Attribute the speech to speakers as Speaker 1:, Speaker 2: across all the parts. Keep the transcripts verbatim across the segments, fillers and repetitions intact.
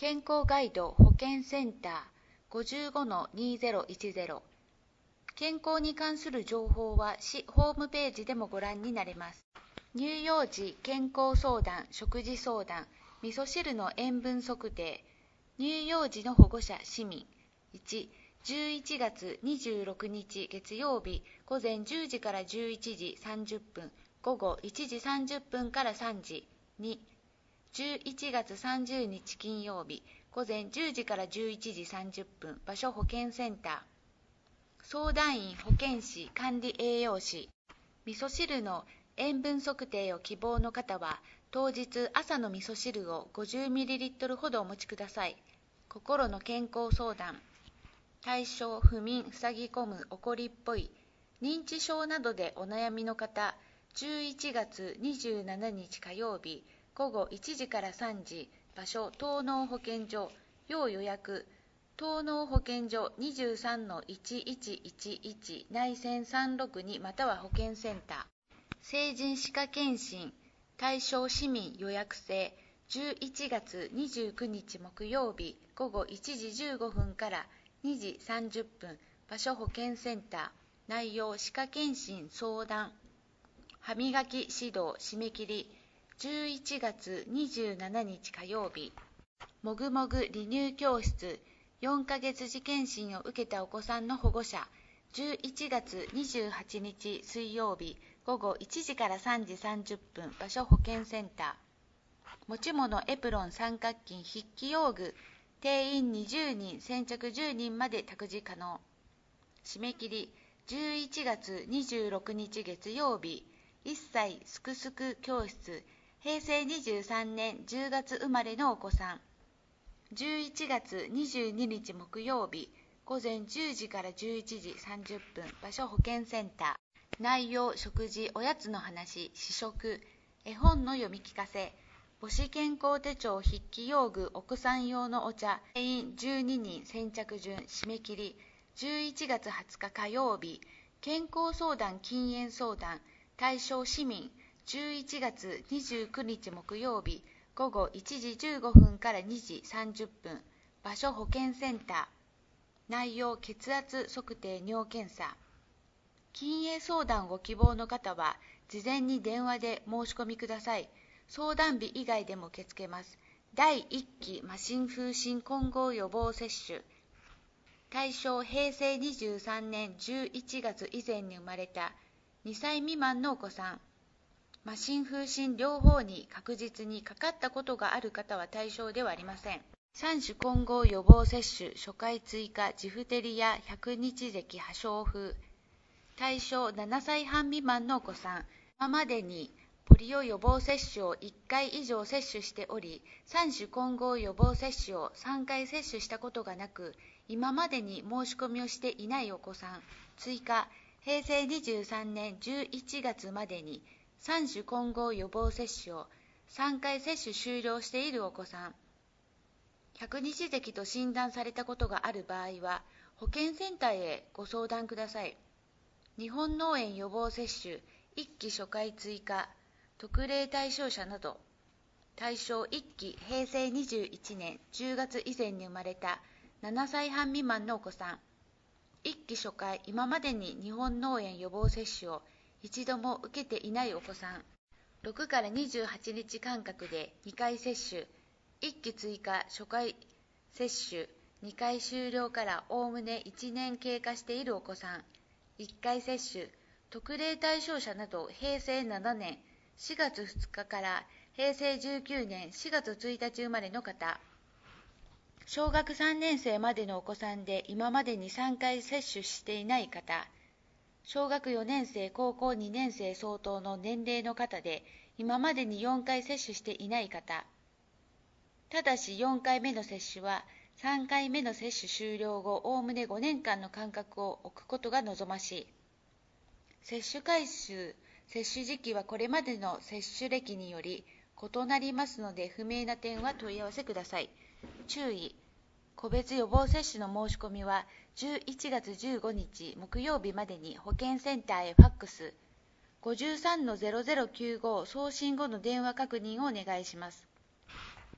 Speaker 1: 健康ガイド保健センター ごじゅうごのにせんじゅう 健康に関する情報は市ホームページでもご覧になれます。乳幼児健康相談、食事相談、味噌汁の塩分測定、乳幼児の保護者市民。いち、じゅういちがつにじゅうろくにち月曜日午前じゅうじからじゅういちじさんじゅっぷん、午後いちじさんじゅっぷんからさんじ。に、じゅういちがつさんじゅうにち金曜日午前じゅうじからじゅういちじさんじゅっぷん、場所保健センター。相談員保健師管理栄養士。味噌汁の塩分測定を希望の方は当日朝の味噌汁を ごじゅうミリリットル ほどお持ちください。心の健康相談。対象不眠、塞ぎ込む、怒りっぽい、認知症などでお悩みの方、じゅういちがつにじゅうしちにち火曜日午後いちじからさんじ、場所東農保健所、要予約、東農保健所 にじゅうさんのいちいちいちいち 内線さんろくにまたは保健センター。成人歯科検診、対象市民予約制、じゅういちがつにじゅうくにち木曜日午後いちじじゅうごふんからにじさんじゅっぷん、場所保健センター。内容歯科検診相談、歯磨き指導締め切りじゅういちがつにじゅうしちにち火曜日。もぐもぐ離乳教室、よんかげつ児検診を受けたお子さんの保護者、じゅういちがつにじゅうはちにち水曜日午後いちじからさんじさんじゅっぷん、場所保健センター。持ち物エプロン三角巾筆記用具、定員にじゅうにん、先着じゅうにんまで託児可能。締め切りじゅういちがつにじゅうろくにち月曜日。いっさいすくすく教室、へいせいにじゅうさんねんじゅうがつ生まれのお子さん、じゅういちがつにじゅうににち木曜日午前じゅうじからじゅういちじさんじゅっぷん、場所保健センター。内容食事、おやつの話、試食、絵本の読み聞かせ、母子健康手帳筆記用具、お子さん用のお茶、定員じゅうににん、先着順、締め切りじゅういちがつはつか火曜日。健康相談禁煙相談、対象市民、じゅういちがつにじゅうくにち木曜日午後いちじじゅうごふんからにじさんじゅっぷん、場所保健センター。内容血圧測定尿検査。禁煙相談ご希望の方は事前に電話で申し込みください。相談日以外でも受け付けます。だいいっき麻疹風疹混合予防接種。対象へいせいにじゅうさんねんじゅういちがつ以前に生まれたにさい未満のお子さん。麻疹風疹両方に確実にかかったことがある方は対象ではありません。さん種混合予防接種、初回追加、ジフテリア、百日咳、破傷風。対象ななさいはん未満のお子さん。今までにポリオ予防接種をいっかい以上接種しており、さん種混合予防接種をさんかい接種したことがなく、今までに申し込みをしていないお子さん。追加、へいせいにじゅうさんねんじゅういちがつまでにさん種混合予防接種をさんかい接種終了しているお子さん。百日咳と診断されたことがある場合は、保健センターへご相談ください。日本脳炎予防接種、いっき初回追加、特例対象者など。対象いっきへいせいにじゅういちねんじゅうがつ以前に生まれたななさいはん未満のお子さん。いっき初回、今までに日本脳炎予防接種を一度も受けていないお子さん。ろくからにじゅうはちにち間隔でにかい接種、いっき追加初回接種、にかい終了からおおむねいちねん経過しているお子さん。いっかい接種、特例対象者などへいせいななねんしがつふつかからへいせいじゅうきゅうねんしがつついたち生まれの方。小学さんねんせいまでのお子さんで今までにさんかい接種していない方。小学よねんせい、高校にねんせい相当の年齢の方で今までによんかい接種していない方。ただしよんかいめの接種はさんかいめの接種終了後おおむねごねんかんの間隔を置くことが望ましい。接種回数、接種時期はこれまでの接種歴により異なりますので不明な点は問い合わせください。注意、個別予防接種の申し込みはじゅういちがつじゅうごにち木曜日までに保健センターへファックス ごじゅうさんのゼロゼロきゅうご 送信後の電話確認をお願いします。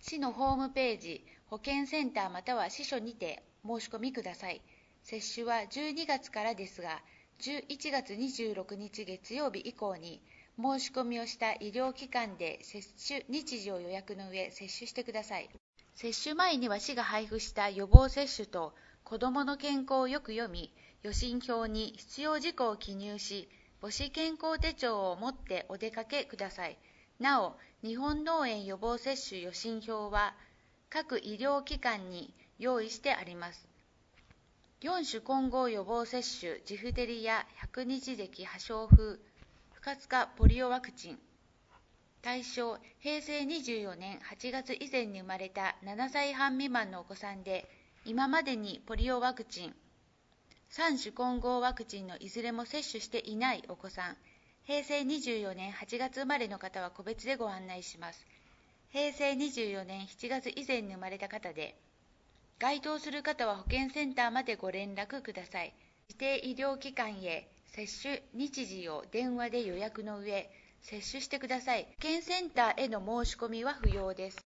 Speaker 1: 市のホームページ、保健センターまたは支所にて申し込みください。接種はじゅうにがつからですが、じゅういちがつにじゅうろくにち月曜日以降に申し込みをした医療機関で接種日時を予約の上、接種してください。接種前には市が配布した予防接種と子どもの健康をよく読み、予診票に必要事項を記入し、母子健康手帳を持ってお出かけください。なお、日本脳炎予防接種予診票は各医療機関に用意してあります。よん種混合予防接種、ジフテリア、百日咳、破傷風、不活化ポリオワクチン。対象、へいせいにじゅうよねんはちがつ以前に生まれたななさいはん未満のお子さんで、今までにポリオワクチン、さん種混合ワクチンのいずれも接種していないお子さん、へいせいにじゅうよねんはちがつ生まれの方は個別でご案内します。へいせいにじゅうよねんしちがつ以前に生まれた方で、該当する方は保健センターまでご連絡ください。指定医療機関へ接種日時を電話で予約の上、接種してください。保健センターへの申し込みは不要です。